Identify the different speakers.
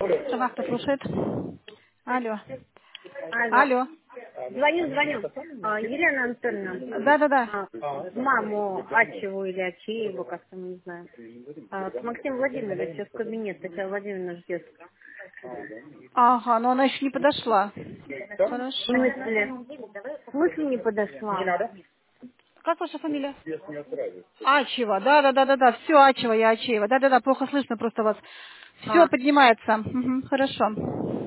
Speaker 1: Шамахта слушает. Алло.
Speaker 2: Алло.
Speaker 1: Алло.
Speaker 2: Звоню. Елена Анатольевна.
Speaker 1: Да-да-да.
Speaker 2: Маму Ачеву или Ачееву, как там, не знаю. К Максиму Владимировичу сейчас в кабинет. Татьяна Владимировна ждет.
Speaker 1: Ага, но она еще не подошла.
Speaker 2: В
Speaker 1: Хорошо.
Speaker 2: смысле? В смысле не подошла?
Speaker 1: Как ваша фамилия? Ачева. Да. Все, Ачева, я Ачеева. Да-да-да, плохо слышно просто вас. Все
Speaker 2: А,
Speaker 1: поднимается. Мгм, хорошо.